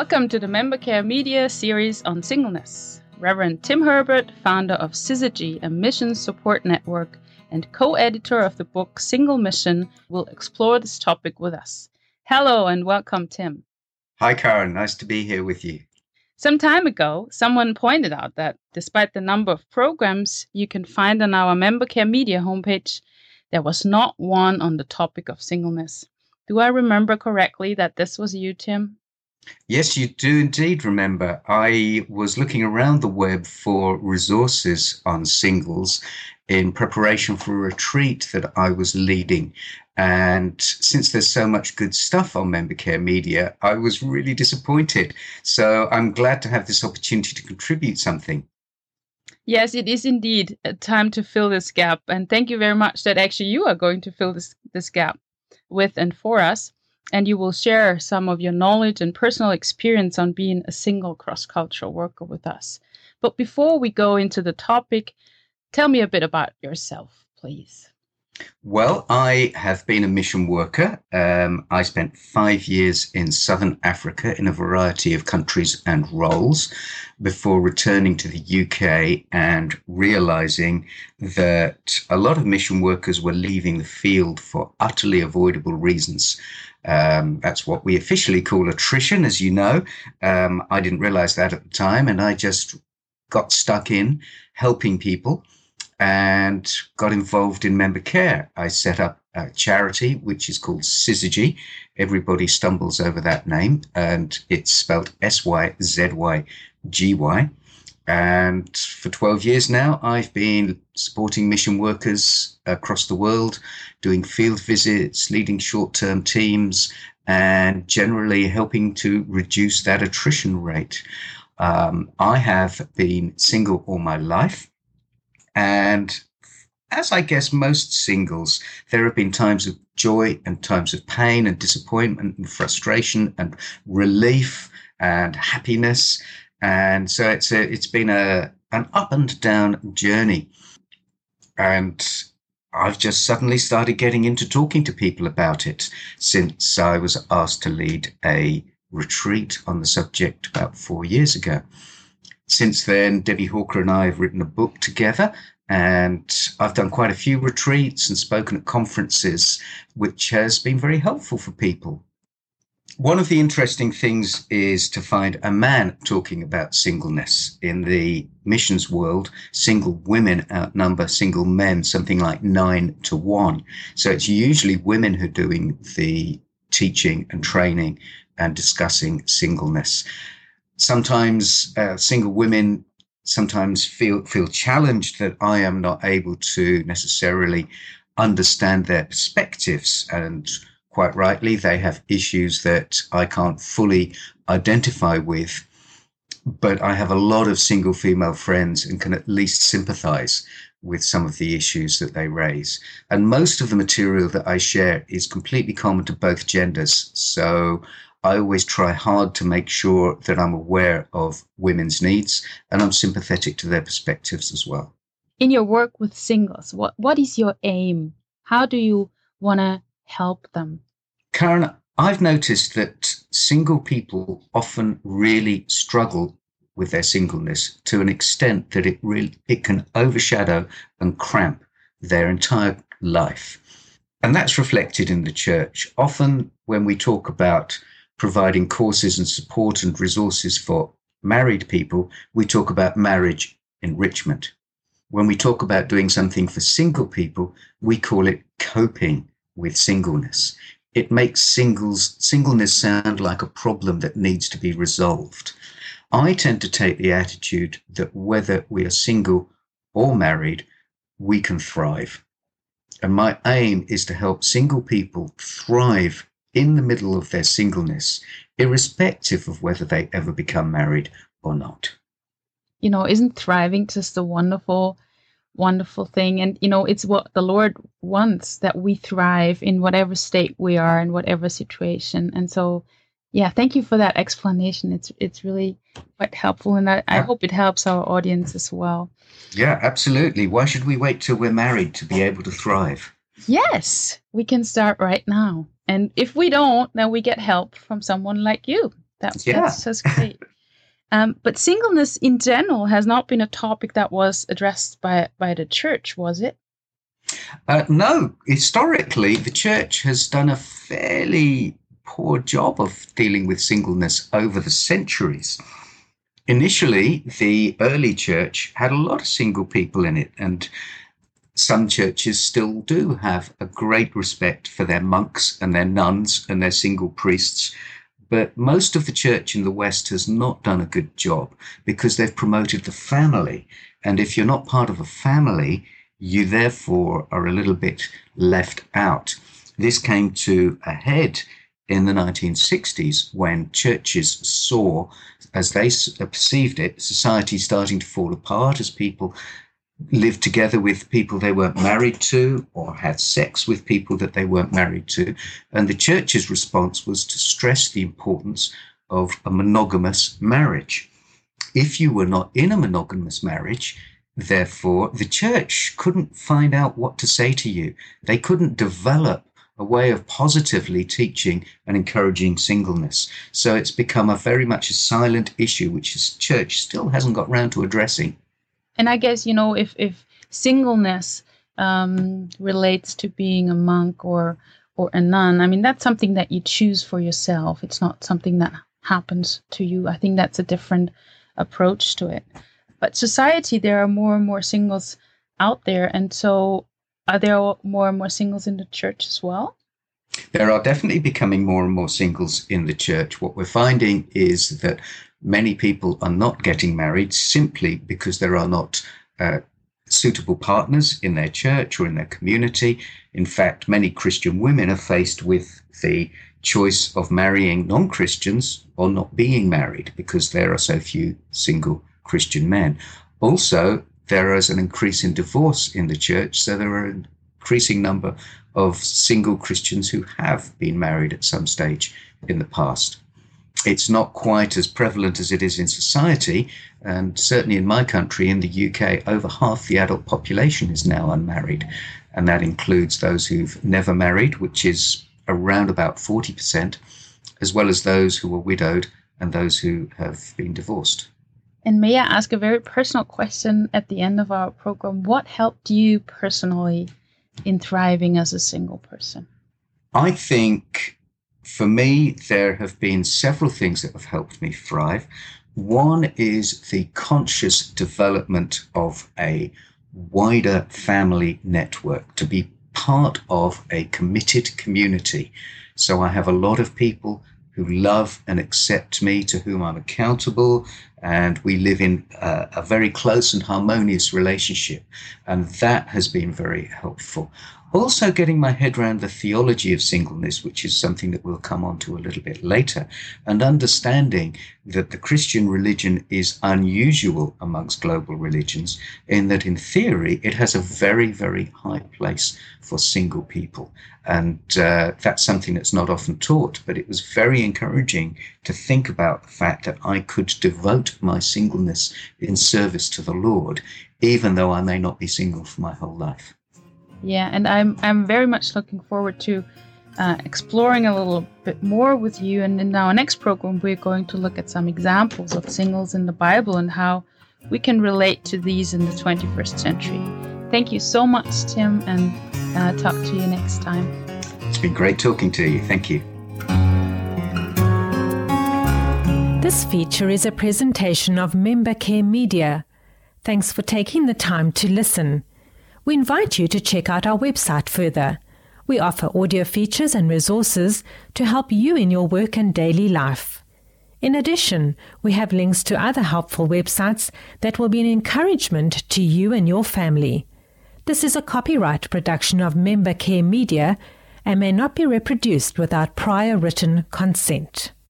Welcome to the Member Care Media series on singleness. Reverend Tim Herbert, founder of Syzygy, a mission support network, and co-editor of the book Single Mission, will explore this topic with us. Hello and welcome, Tim. Hi, Karen. Nice to be here with you. Some time ago, someone pointed out that despite the number of programs you can find on our Member Care Media homepage, there was not one on the topic of singleness. Do I remember correctly that this was you, Tim? Yes, you do indeed remember. I was looking around the web for resources on singles in preparation for a retreat that I was leading. And since there's so much good stuff on Member Care Media, I was really disappointed. So I'm glad to have this opportunity to contribute something. Yes, it is indeed a time to fill this gap. And thank you very much that actually you are going to fill this gap with and for us. And you will share some of your knowledge and personal experience on being a single cross-cultural worker with us. But before we go into the topic, tell me a bit about yourself, please. Well, I have been a mission worker. I spent 5 years in Southern Africa in a variety of countries and roles before returning to the UK and realizing that a lot of mission workers were leaving the field for utterly avoidable reasons. That's what we officially call attrition, as you know. I didn't realize that at the time, and I just got stuck in helping people and got involved in member care. I set up a charity which is called Syzygy. Everybody stumbles over that name, and it's spelled Syzygy. And for 12 years now, I've been supporting mission workers across the world, doing field visits, leading short-term teams, and generally helping to reduce that attrition rate. I have been single all my life. And as I guess most singles, there have been times of joy and times of pain and disappointment and frustration and relief and happiness. And so it's been an up and down journey. And I've just suddenly started getting into talking to people about it since I was asked to lead a retreat on the subject about 4 years ago. Since then, Debbie Hawker and I have written a book together, and I've done quite a few retreats and spoken at conferences, which has been very helpful for people. One of the interesting things is to find a man talking about singleness. In the missions world, single women outnumber single men something like 9-1. So it's usually women who are doing the teaching and training and discussing singleness. Sometimes single women sometimes feel challenged that I am not able to necessarily understand their perspectives, and quite rightly, they have issues that I can't fully identify with, but I have a lot of single female friends and can at least sympathize with some of the issues that they raise. And most of the material that I share is completely common to both genders. So I always try hard to make sure that I'm aware of women's needs and I'm sympathetic to their perspectives as well. In your work with singles, what is your aim? How do you want to help them? Karen, I've noticed that single people often really struggle with their singleness to an extent that it can overshadow and cramp their entire life. And that's reflected in the church. Often when we talk about providing courses and support and resources for married people, we talk about marriage enrichment. When we talk about doing something for single people, we call it coping with singleness. It makes singleness sound like a problem that needs to be resolved. I tend to take the attitude that whether we are single or married, we can thrive. And my aim is to help single people thrive in the middle of their singleness, irrespective of whether they ever become married or not. You know, isn't thriving just a wonderful thing? And, you know, it's what the Lord wants, that we thrive in whatever state we are, in whatever situation. And so, yeah, thank you for that explanation. It's really quite helpful. And I hope it helps our audience as well. Yeah, absolutely. Why should we wait till we're married to be able to thrive? Yes, we can start right now. And if we don't, then we get help from someone like you. That's great. But singleness in general has not been a topic that was addressed by the church, was it? No. Historically, the church has done a fairly poor job of dealing with singleness over the centuries. Initially, the early church had a lot of single people in it, and some churches still do have a great respect for their monks and their nuns and their single priests. But most of the church in the West has not done a good job because they've promoted the family. And if you're not part of a family, you therefore are a little bit left out. This came to a head in the 1960s when churches saw, as they perceived it, society starting to fall apart as people lived together with people they weren't married to or had sex with people that they weren't married to. And the church's response was to stress the importance of a monogamous marriage. If you were not in a monogamous marriage, therefore, the church couldn't find out what to say to you. They couldn't develop a way of positively teaching and encouraging singleness. So it's become very much a silent issue, which the church still hasn't got round to addressing. And I guess, if singleness relates to being a monk or a nun, I mean, that's something that you choose for yourself. It's not something that happens to you. I think that's a different approach to it. But society, there are more and more singles out there. And so are there more and more singles in the church as well? There are definitely becoming more and more singles in the church. What we're finding is that many people are not getting married simply because there are not suitable partners in their church or in their community. In fact, many Christian women are faced with the choice of marrying non-Christians or not being married because there are so few single Christian men. Also, there is an increase in divorce in the church, so there are an increasing number of single Christians who have been married at some stage in the past. It's not quite as prevalent as it is in society, and certainly in my country, in the UK, over half the adult population is now unmarried, and that includes those who've never married, which is around about 40%, as well as those who are widowed and those who have been divorced. And may I ask a very personal question at the end of our program? What helped you personally in thriving as a single person? I think for me, there have been several things that have helped me thrive. One is the conscious development of a wider family network, to be part of a committed community. So I have a lot of people who love and accept me, to whom I'm accountable, and we live in a very close and harmonious relationship. And that has been very helpful. Also getting my head around the theology of singleness, which is something that we'll come on to a little bit later, and understanding that the Christian religion is unusual amongst global religions in that, in theory, it has a very, very high place for single people. And that's something that's not often taught, but it was very encouraging to think about the fact that I could devote my singleness in service to the Lord, even though I may not be single for my whole life. Yeah, and I'm very much looking forward to exploring a little bit more with you. And in our next program, we're going to look at some examples of singles in the Bible and how we can relate to these in the 21st century. Thank you so much, Tim, and talk to you next time. It's been great talking to you. Thank you. This feature is a presentation of Member Care Media. Thanks for taking the time to listen. We invite you to check out our website further. We offer audio features and resources to help you in your work and daily life. In addition, we have links to other helpful websites that will be an encouragement to you and your family. This is a copyright production of Member Care Media and may not be reproduced without prior written consent.